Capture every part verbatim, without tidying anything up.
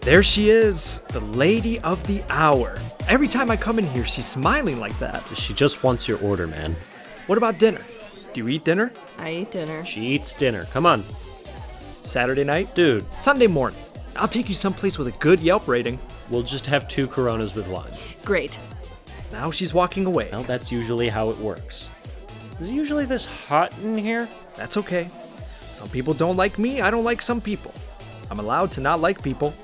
There she is, the lady of the hour. Every time I come in here, she's smiling like that. She just wants your order, man. What about dinner? Do you eat dinner? I eat dinner. She eats dinner. Come on. Saturday night? Dude. Sunday morning. I'll take you someplace with a good Yelp rating. We'll just have two Coronas with lime. Great. Now she's walking away. Well, that's usually how it works. Is it usually this hot in here? That's okay. Some people don't like me, I don't like some people. I'm allowed to not like people.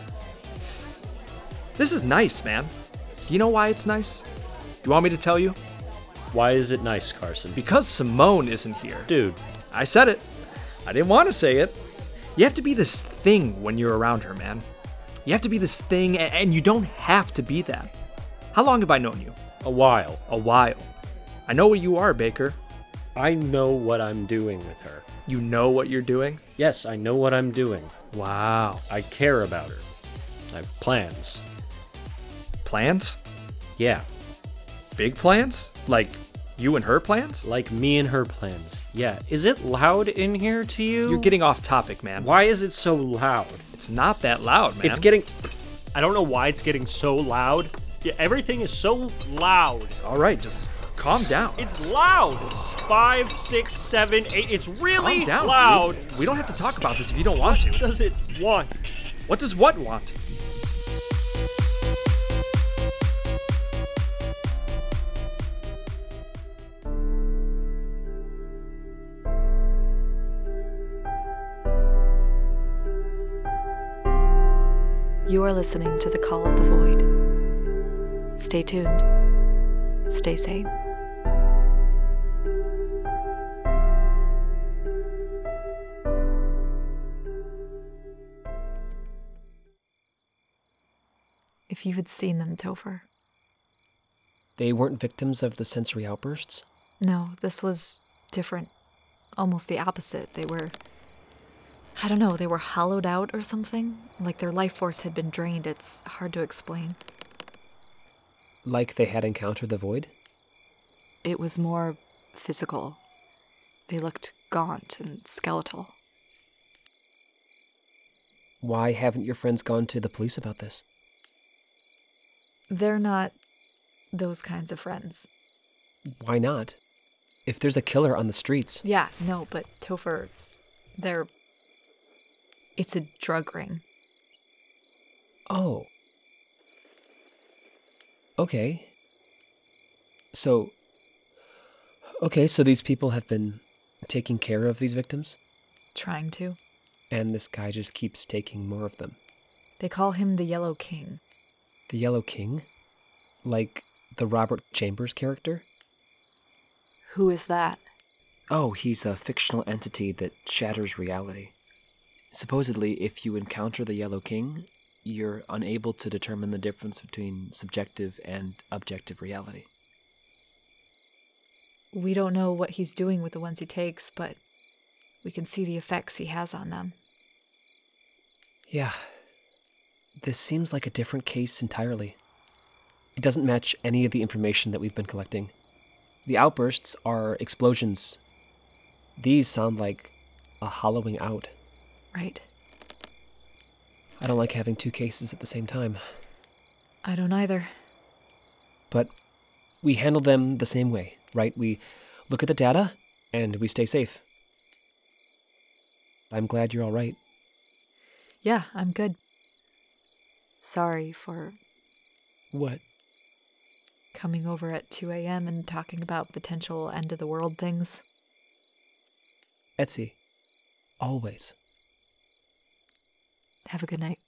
This is nice, man. Do you know why it's nice? Do you want me to tell you? Why is it nice, Carson? Because Simone isn't here. Dude. I said it. I didn't want to say it. You have to be this thing when you're around her, man. You have to be this thing, and you don't have to be that. How long have I known you? A while. A while. I know what you are, Baker. I know what I'm doing with her. You know what you're doing? Yes, I know what I'm doing. Wow. I care about her. I have plans. Plans? Yeah. Big plans? Like you and her plans? Like me and her plans. Yeah. Is it loud in here to you? You're getting off topic, man. Why is it so loud? It's not that loud, man. It's getting... I don't know why it's getting so loud. Yeah, everything is so loud. All right, just calm down. It's loud. Five, six, seven, eight. It's really calm down, loud. Dude. We don't have to talk about this if you don't want What to. does it want? What does what want? You are listening to The Call of the Void. Stay tuned. Stay sane. If you had seen them, Topher. They weren't victims of the sensory outbursts? No, this was different. Almost the opposite. They were... I don't know, they were hollowed out or something? Like their life force had been drained. It's hard to explain. Like they had encountered the void? It was more physical. They looked gaunt and skeletal. Why haven't your friends gone to the police about this? They're not those kinds of friends. Why not? If there's a killer on the streets... Yeah, no, but Topher, they're... It's a drug ring. Oh. Okay. So... Okay, so these people have been taking care of these victims? Trying to. And this guy just keeps taking more of them. They call him the Yellow King. The Yellow King? Like the Robert Chambers character? Who is that? Oh, he's a fictional entity that shatters reality. Supposedly, if you encounter the Yellow King, you're unable to determine the difference between subjective and objective reality. We don't know what he's doing with the ones he takes, but we can see the effects he has on them. Yeah. This seems like a different case entirely. It doesn't match any of the information that we've been collecting. The outbursts are explosions. These sound like a hollowing out. Right. I don't like having two cases at the same time. I don't either. But we handle them the same way, right? We look at the data, and we stay safe. I'm glad you're all right. Yeah, I'm good. Sorry for... What? Coming over at two a.m. and talking about potential end-of-the-world things. Etsy. Always. Have a good night.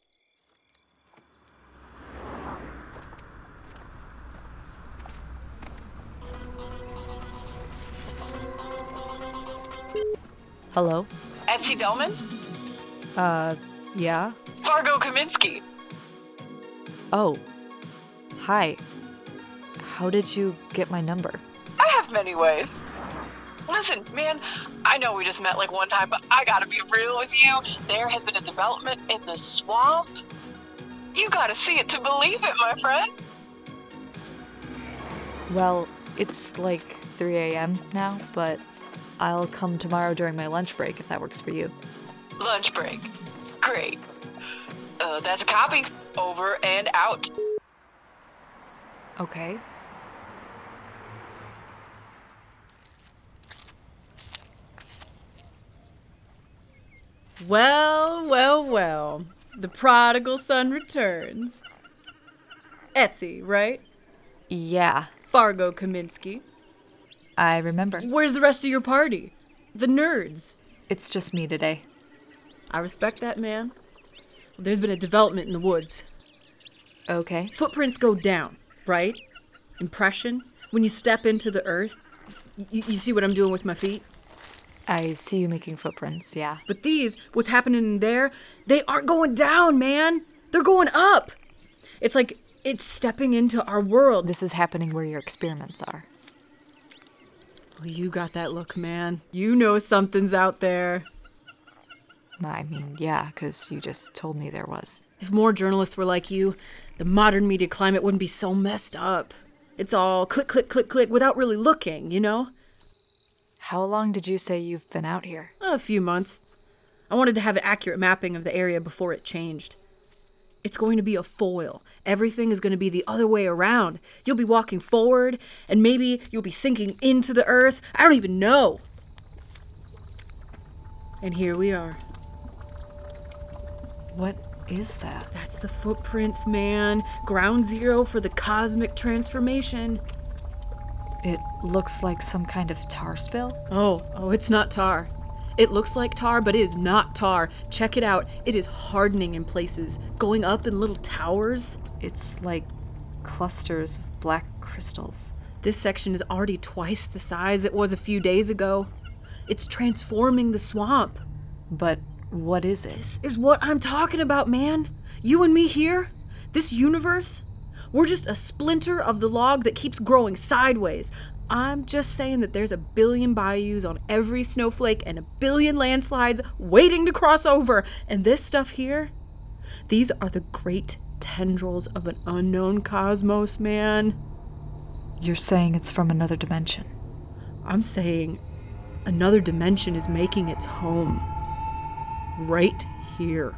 Hello? Etsy Delman? Uh, yeah? Fargo Kaminsky. Oh. Hi. How did you get my number? I have many ways. Listen, man, I know we just met like one time, but I gotta be real with you. There has been a development in the swamp. You gotta see it to believe it, my friend. Well, it's like three a.m. now, but I'll come tomorrow during my lunch break if that works for you. Lunch break. Great. Uh, that's a copy. Over and out. Okay. Well, well, well. The prodigal son returns. Etsy, right? Yeah, Fargo Kaminsky. I remember. Where's the rest of your party? The nerds. It's just me today. I respect that, man. There's been a development in the woods. Okay. Footprints go down, right? Impression. When you step into the earth, y- you see what I'm doing with my feet? I see you making footprints, yeah. But these, what's happening in there, they aren't going down, man. They're going up. It's like it's stepping into our world. This is happening where your experiments are. Well, you got that look, man. You know something's out there. I mean, yeah, because you just told me there was. If more journalists were like you, the modern media climate wouldn't be so messed up. It's all click, click, click, click without really looking, you know? How long did you say you've been out here? A few months. I wanted to have an accurate mapping of the area before it changed. It's going to be a foil. Everything is going to be the other way around. You'll be walking forward, and maybe you'll be sinking into the earth. I don't even know. And here we are. What is that? That's the footprints, man. Ground zero for the cosmic transformation. It looks like some kind of tar spill. Oh, oh, it's not tar. It looks like tar, but it is not tar. Check it out. It is hardening in places, going up in little towers. It's like clusters of black crystals. This section is already twice the size it was a few days ago. It's transforming the swamp. But what is it? This is what I'm talking about, man. You and me here, this universe, we're just a splinter of the log that keeps growing sideways. I'm just saying that there's a billion bayous on every snowflake and a billion landslides waiting to cross over. And this stuff here, these are the great tendrils of an unknown cosmos, man. You're saying it's from another dimension. I'm saying another dimension is making its home right here.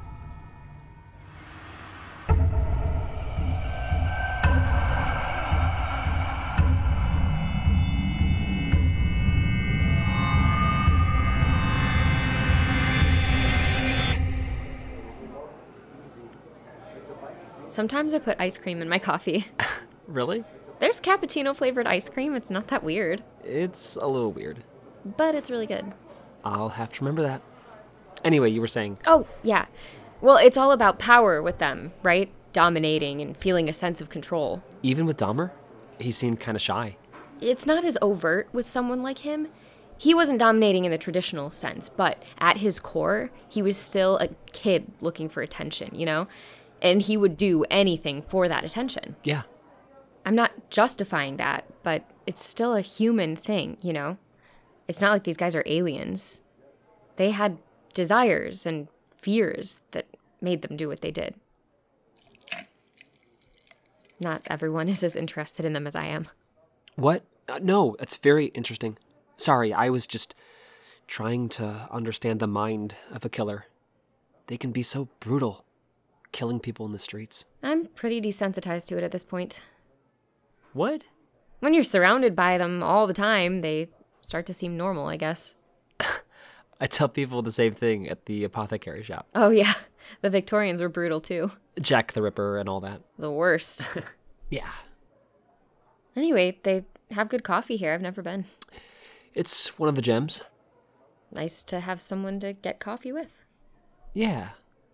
Sometimes I put ice cream in my coffee. Really? There's cappuccino flavored ice cream. It's not that weird, It's a little weird. but it's really good. I'll have to remember that. Anyway, you were saying. Oh, yeah. Well, it's all about power with them, right? Dominating and feeling a sense of control. Even with Dahmer, he seemed kind of shy. It's not as overt with someone like him. He wasn't dominating in the traditional sense, but at his core, he was still a kid looking for attention, you know? And he would do anything for that attention. Yeah. I'm not justifying that, but it's still a human thing, you know? It's not like these guys are aliens. They had desires and fears that made them do what they did. Not everyone is as interested in them as I am. What? Uh, no, that's very interesting. Sorry, I was just trying to understand the mind of a killer. They can be so brutal, killing people in the streets. I'm pretty desensitized to it at this point. What? When you're surrounded by them all the time, they start to seem normal, I guess. I tell people the same thing at the apothecary shop. Oh yeah, the Victorians were brutal too. Jack the Ripper and all that. The worst. Yeah. Anyway, they have good coffee here. I've never been. It's one of the gems. Nice to have someone to get coffee with. Yeah.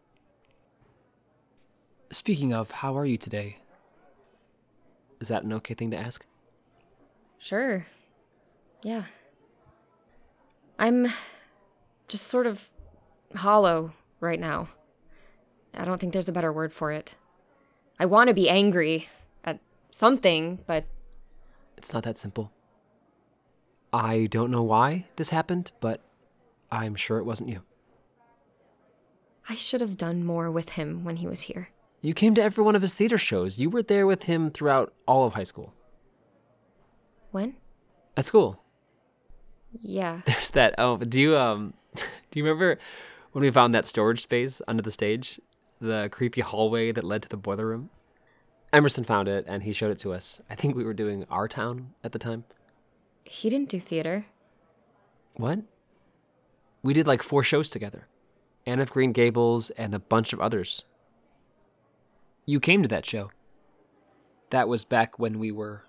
Speaking of, how are you today? Is that an okay thing to ask? Sure. Yeah. I'm just sort of hollow right now. I don't think there's a better word for it. I want to be angry at something, but It's not that simple. I don't know why this happened, but I'm sure it wasn't you. I should have done more with him when he was here. You came to every one of his theater shows. You were there with him throughout all of high school. When? At school. Yeah. There's that. Oh, do you um, do you remember when we found that storage space under the stage? The creepy hallway that led to the boiler room. Emerson found it, and he showed it to us. I think we were doing Our Town at the time. He didn't do theater. What? We did like four shows together. Anne of Green Gables and a bunch of others. You came to that show. That was back when we were...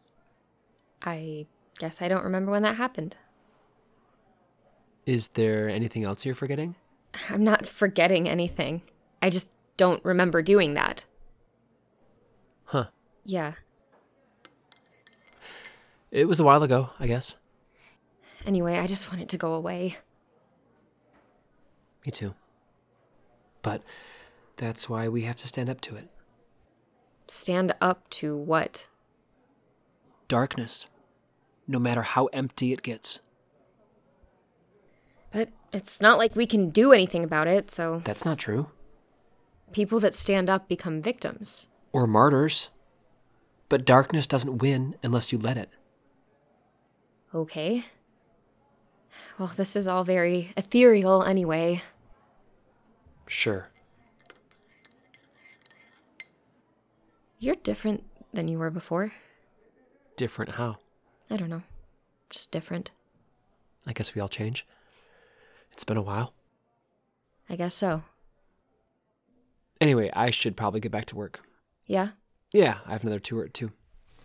I guess I don't remember when that happened. Is there anything else you're forgetting? I'm not forgetting anything. I just don't remember doing that. Huh. Yeah. It was a while ago, I guess. Anyway, I just want it to go away. Me too. But that's why we have to stand up to it. Stand up to what? Darkness. No matter how empty it gets. But it's not like we can do anything about it, so... That's not true. People that stand up become victims. Or martyrs. But darkness doesn't win unless you let it. Okay. Well, this is all very ethereal anyway. Sure. You're different than you were before. Different how? I don't know. Just different. I guess we all change. It's been a while. I guess so. Anyway, I should probably get back to work. Yeah? Yeah, I have another tour at two.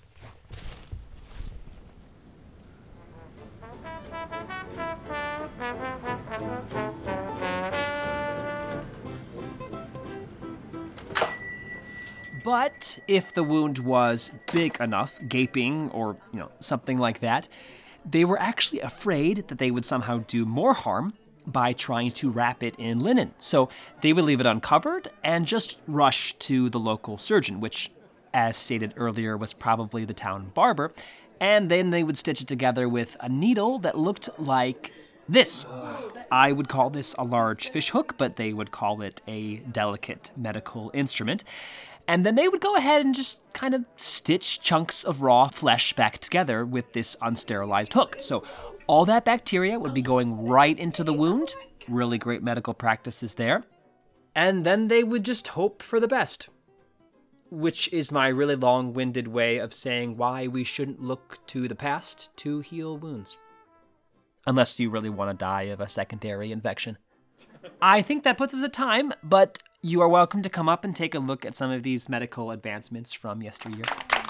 But if the wound was big enough, gaping or, you know, something like that, they were actually afraid that they would somehow do more harm by trying to wrap it in linen. So they would leave it uncovered and just rush to the local surgeon, which, as stated earlier, was probably the town barber. And then they would stitch it together with a needle that looked like this. I would call this a large fish hook, but they would call it a delicate medical instrument. And then they would go ahead and just kind of stitch chunks of raw flesh back together with this unsterilized hook. So all that bacteria would be going right into the wound. Really great medical practices there. And then they would just hope for the best. Which is my really long-winded way of saying why we shouldn't look to the past to heal wounds. Unless you really want to die of a secondary infection. I think that puts us at time, but you are welcome to come up and take a look at some of these medical advancements from yesteryear.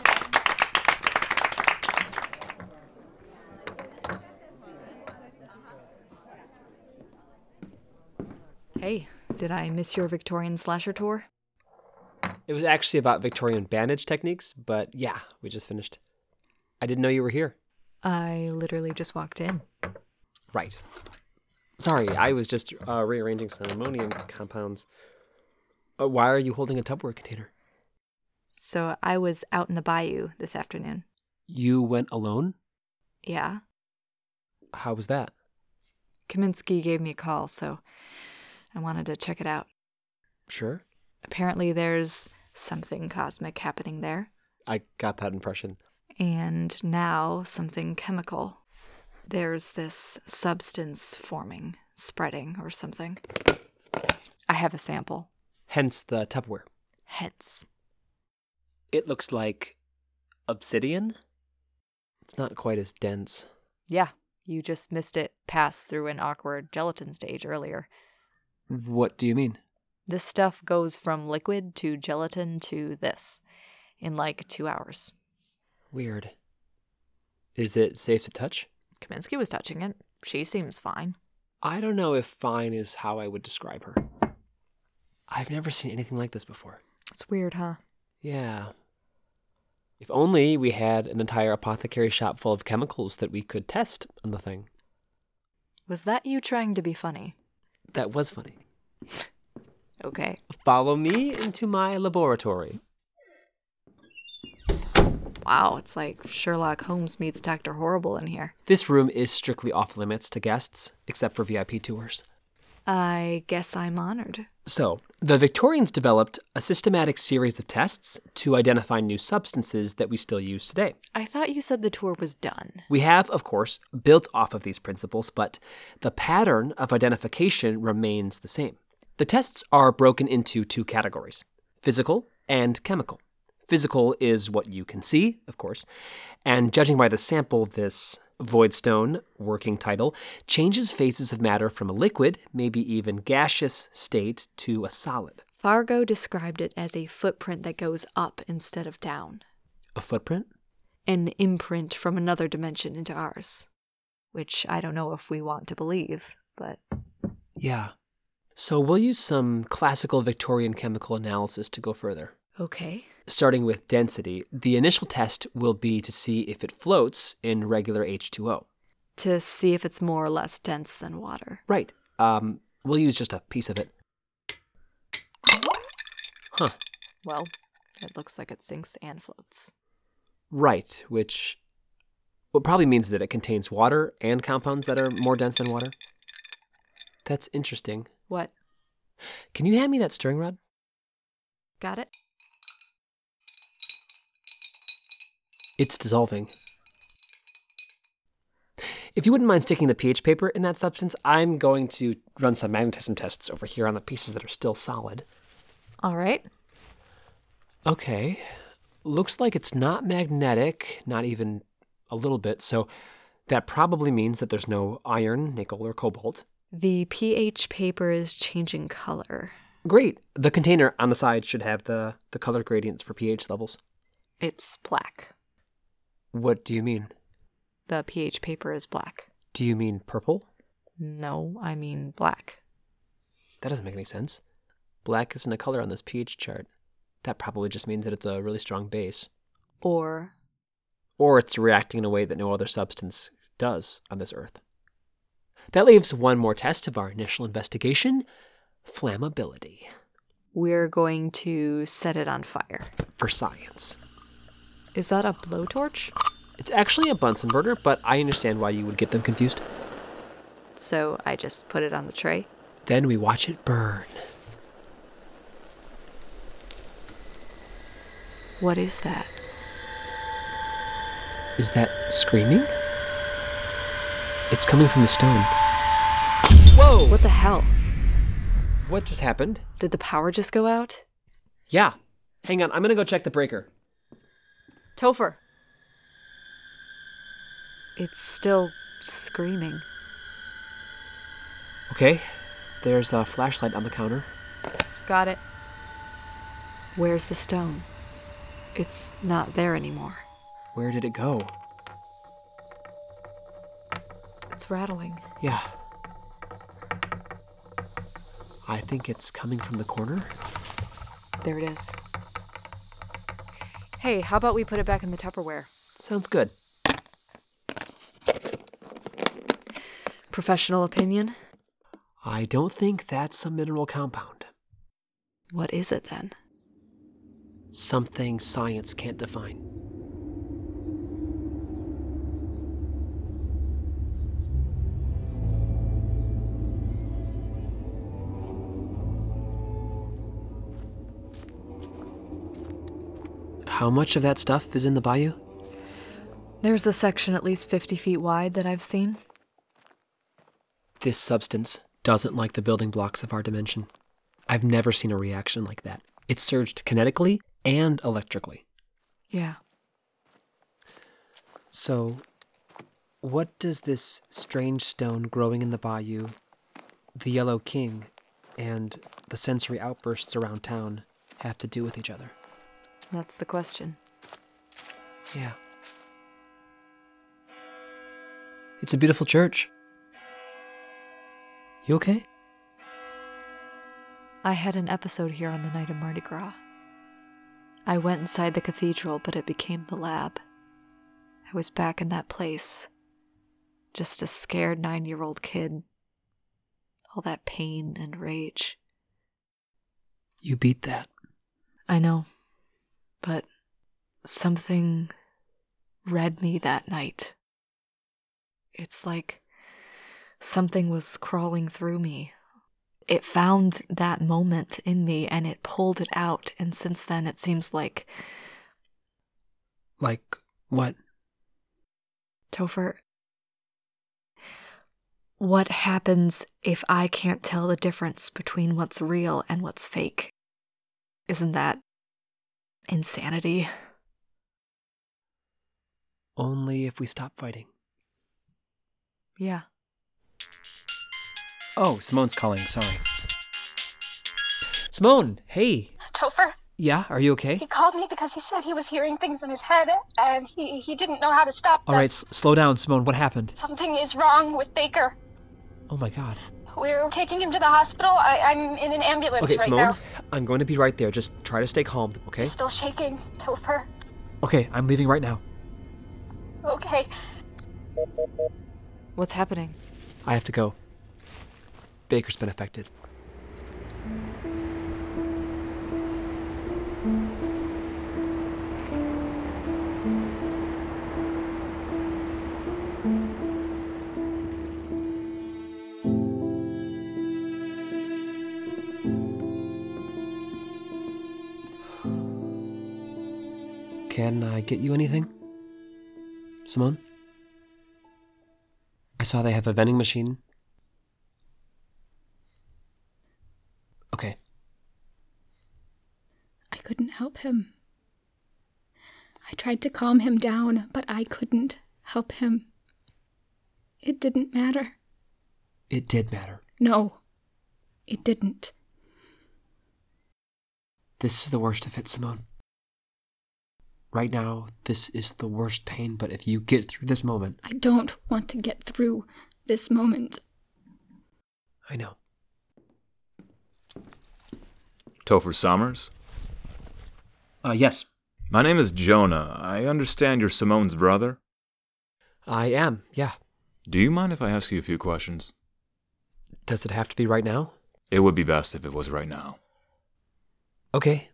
Hey, did I miss your Victorian slasher tour? It was actually about Victorian bandage techniques, but yeah, we just finished. I didn't know you were here. I literally just walked in. Right. Sorry, I was just uh, rearranging some ammonium compounds. Uh, why are you holding a Tupperware container? So I was out in the bayou this afternoon. You went alone? Yeah. How was that? Kaminsky gave me a call, so I wanted to check it out. Sure. Apparently there's something cosmic happening there. I got that impression. And now something chemical. There's this substance forming, spreading, or something. I have a sample. Hence the Tupperware. Heads. It looks like obsidian. It's not quite as dense. Yeah, you just missed it pass through an awkward gelatin stage earlier. What do you mean? This stuff goes from liquid to gelatin to this in like two hours. Weird. Is it safe to touch? Kaminsky was touching it. She seems fine. I don't know if fine is how I would describe her. I've never seen anything like this before. It's weird, huh? Yeah. If only we had an entire apothecary shop full of chemicals that we could test on the thing. Was that you trying to be funny? That was funny. Okay. Follow me into my laboratory. Wow, it's like Sherlock Holmes meets Doctor Horrible in here. This room is strictly off limits to guests, except for V I P tours. I guess I'm honored. So, the Victorians developed a systematic series of tests to identify new substances that we still use today. I thought you said the tour was done. We have, of course, built off of these principles, but the pattern of identification remains the same. The tests are broken into two categories, physical and chemical. Physical is what you can see, of course, and judging by the sample, this Voidstone working title changes phases of matter from a liquid, maybe even gaseous state, to a solid. Fargo described it as a footprint that goes up instead of down. A footprint? An imprint from another dimension into ours. Which I don't know if we want to believe, but... Yeah. So we'll use some classical Victorian chemical analysis to go further. Okay. Starting with density, the initial test will be to see if it floats in regular H two O. To see if it's more or less dense than water. Right. Um, we'll use just a piece of it. Huh. Well, it looks like it sinks and floats. Right, which well, probably means that it contains water and compounds that are more dense than water. That's interesting. What? Can you hand me that stirring rod? Got it? It's dissolving. If you wouldn't mind sticking the pH paper in that substance, I'm going to run some magnetism tests over here on the pieces that are still solid. All right. Okay. Looks like it's not magnetic, not even a little bit, so that probably means that there's no iron, nickel, or cobalt. The pH paper is changing color. Great. The container on the side should have the, the color gradients for pH levels. It's black. What do you mean? The pH paper is black. Do you mean purple? No, I mean black. That doesn't make any sense. Black isn't a color on this pH chart. That probably just means that it's a really strong base. Or? Or it's reacting in a way that no other substance does on this Earth. That leaves one more test of our initial investigation, flammability. We're going to set it on fire. For science. Is that a blowtorch? It's actually a Bunsen burner, but I understand why you would get them confused. So I just put it on the tray? Then we watch it burn. What is that? Is that screaming? It's coming from the stone. Whoa! What the hell? What just happened? Did the power just go out? Yeah. Hang on, I'm gonna go check the breaker. Topher. It's still screaming. Okay. There's a flashlight on the counter. Got it. Where's the stone? It's not there anymore. Where did it go? It's rattling. Yeah. I think it's coming from the corner. There it is. Hey, how about we put it back in the Tupperware? Sounds good. Professional opinion? I don't think that's a mineral compound. What is it then? Something science can't define. How much of that stuff is in the bayou? There's a section at least fifty feet wide that I've seen. This substance doesn't like the building blocks of our dimension. I've never seen a reaction like that. It surged kinetically and electrically. Yeah. So, what does this strange stone growing in the bayou, the Yellow King, and the sensory outbursts around town have to do with each other? That's the question. Yeah. It's a beautiful church. You okay? I had an episode here on the night of Mardi Gras. I went inside the cathedral, but it became the lab. I was back in that place. Just a scared nine-year-old kid. All that pain and rage. You beat that. I know. But something read me that night. It's like something was crawling through me. It found that moment in me and it pulled it out, and since then it seems like... Like what? Topher, What happens if I can't tell the difference between what's real and what's fake? Isn't that insanity? Only if we stop fighting. Yeah. Oh, Simone's calling, sorry. Simone, hey. Topher, Yeah, are you okay? he called me because he said he was hearing things in his head, and he, he didn't know how to stop them. All right, s- slow down, Simone. What happened? Something is wrong with Baker. Oh my god. We're taking him to the hospital. I, I'm in an ambulance Okay, right Simone, now. I'm going to be right there. Just try to stay calm, okay? He's still shaking, Topher. Okay, I'm leaving right now. Okay. What's happening? I have to go. Baker's been affected. Can I get you anything? Simone? I saw they have a vending machine. Okay. I couldn't help him. I tried to calm him down, but I couldn't help him. It didn't matter. It did matter. No, it didn't. This is the worst of it, Simone. Right now, this is the worst pain, but if you get through this moment... I don't want to get through this moment. I know. Topher Summers? Uh, yes. My name is Jonah. I understand you're Simone's brother? I am, yeah. Do you mind if I ask you a few questions? Does it have to be right now? It would be best if it was right now. Okay.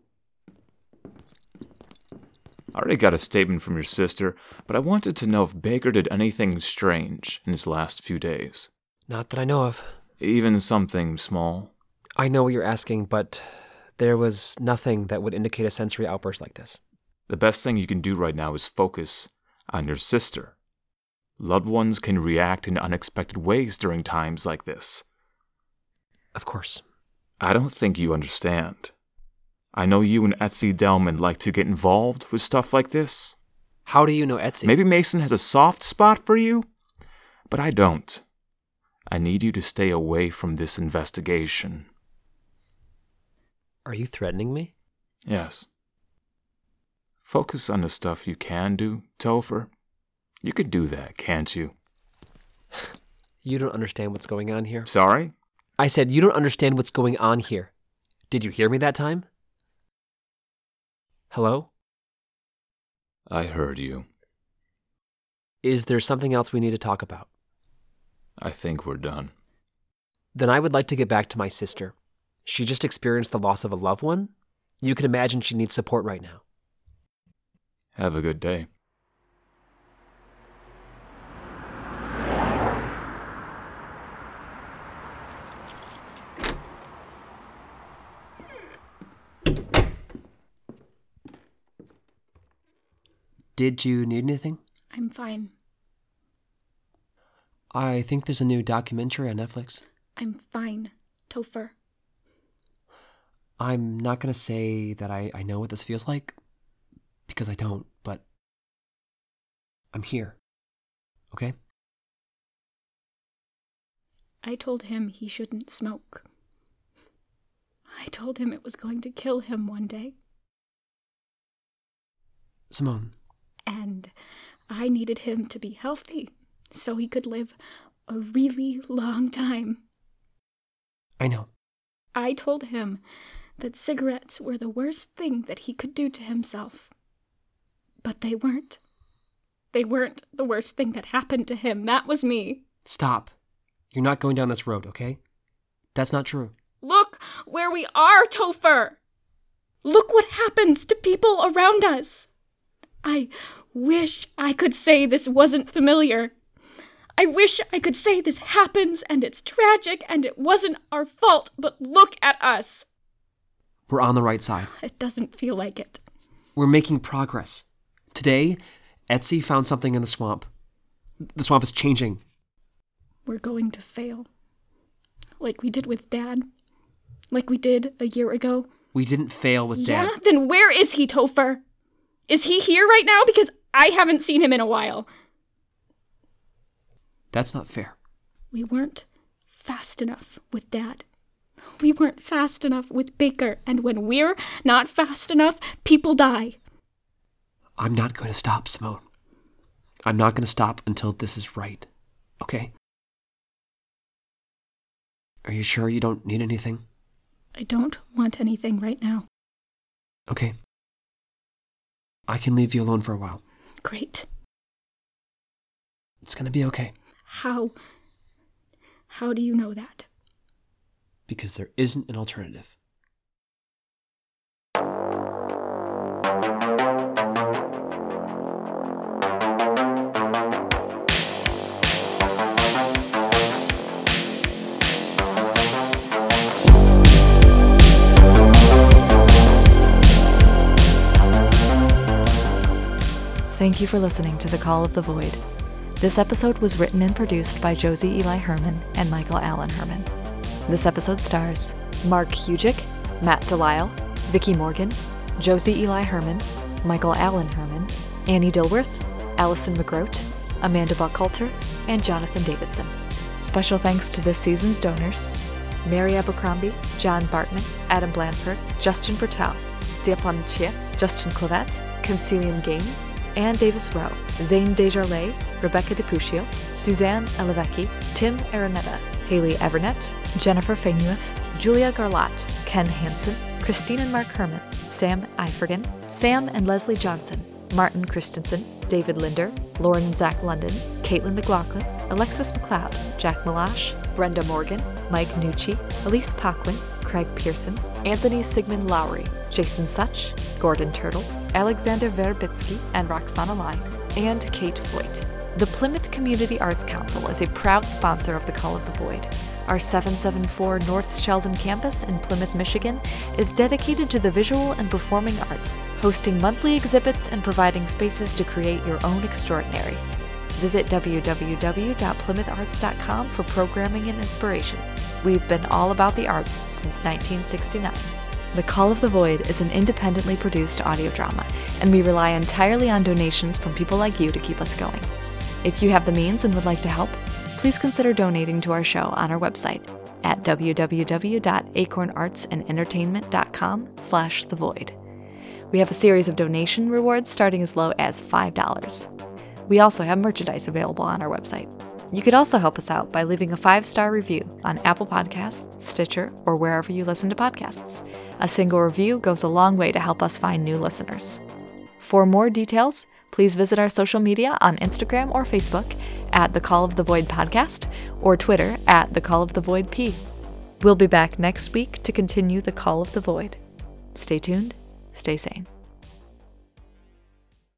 I already got a statement from your sister, but I wanted to know if Baker did anything strange in his last few days. Not that I know of. Even something small? I know what you're asking, but there was nothing that would indicate a sensory outburst like this. The best thing you can do right now is focus on your sister. Loved ones can react in unexpected ways during times like this. Of course. I don't think you understand. I know you and Etsy Delman like to get involved with stuff like this. How do you know Etsy? Maybe Mason has a soft spot for you, but I don't. I need you to stay away from this investigation. Are you threatening me? Yes. Focus on the stuff you can do, Topher. You can do that, can't you? You don't understand what's going on here. Sorry? I said you don't understand what's going on here. Did you hear me that time? Hello? I heard you. Is there something else we need to talk about? I think we're done. Then I would like to get back to my sister. She just experienced the loss of a loved one. You can imagine she needs support right now. Have a good day. Did you need anything? I'm fine. I think there's a new documentary on Netflix. I'm fine, Topher. I'm not going to say that I, I know what this feels like, because I don't, but I'm here. Okay? I told him he shouldn't smoke. I told him it was going to kill him one day. Simone. And I needed him to be healthy so he could live a really long time. I know. I told him that cigarettes were the worst thing that he could do to himself. But they weren't. They weren't the worst thing that happened to him. That was me. Stop. You're not going down this road, okay? That's not true. Look where we are, Topher! Look what happens to people around us. I wish I could say this wasn't familiar. I wish I could say this happens and it's tragic and it wasn't our fault, but look at us. We're on the right side. It doesn't feel like it. We're making progress. Today, Etsy found something in the swamp. The swamp is changing. we're going to fail. Like we did with Dad. Like we did a year ago. We didn't fail with Yeah? Dad. Then where is he, Topher? Is he here right now? Because I haven't seen him in a while. That's not fair. We weren't fast enough with Dad. We weren't fast enough with Baker. And when we're not fast enough, people die. I'm not going to stop, Simone. I'm not going to stop until this is right. Okay? Are you sure you don't need anything? I don't want anything right now. Okay. I can leave you alone for a while. Great. It's going to be okay. How... How do you know that? Because there isn't an alternative. Thank you for listening to The Call of the Void. This episode was written and produced by Josie Eli Herman and Michael Allen Herman. This episode stars Mark Hugic, Matt Delisle, Vicky Morgan, Josie Eli Herman, Michael Allen Herman, Annie Dilworth, Allison McGroat, Amanda Buckhalter, and Jonathan Davidson. Special thanks to this season's donors: Mary Abercrombie, John Bartman, Adam Blanford, Justin Bertel, Stepan Chia, Justin Clavet, Concilium Games, Anne Davis Rowe, Zane Desjardins, Rebecca DiPuccio, Suzanne Elevecki, Tim Araneta, Haley Everett, Jennifer Fainueth, Julia Garlat, Ken Hansen, Christine and Mark Herman, Sam Ifergan, Sam and Leslie Johnson, Martin Christensen, David Linder, Lauren and Zach London, Caitlin McLaughlin, Alexis McLeod, Jack Malash, Brenda Morgan, Mike Nucci, Elise Paquin, Craig Pearson, Anthony Sigmund Lowry, Jason Such, Gordon Turtle, Alexander Verbitsky and Roxana Line, and Kate Foyt. The Plymouth Community Arts Council is a proud sponsor of The Call of the Void. Our seven seventy-four North Sheldon campus in Plymouth, Michigan is dedicated to the visual and performing arts, hosting monthly exhibits and providing spaces to create your own extraordinary. Visit w w w dot plymouth arts dot com for programming and inspiration. We've been all about the arts since nineteen sixty-nine. The Call of the Void is an independently produced audio drama, and we rely entirely on donations from people like you to keep us going. If you have the means and would like to help, please consider donating to our show on our website at w w w dot acorn arts and entertainment dot com slash the void. We have a series of donation rewards starting as low as five dollars. We also have merchandise available on our website. You could also help us out by leaving a five-star review on Apple Podcasts, Stitcher, or wherever you listen to podcasts. A single review goes a long way to help us find new listeners. For more details, please visit our social media on Instagram or Facebook at The Call of the Void Podcast or Twitter at The Call of the Void P. We'll be back next week to continue The Call of the Void. Stay tuned, stay sane.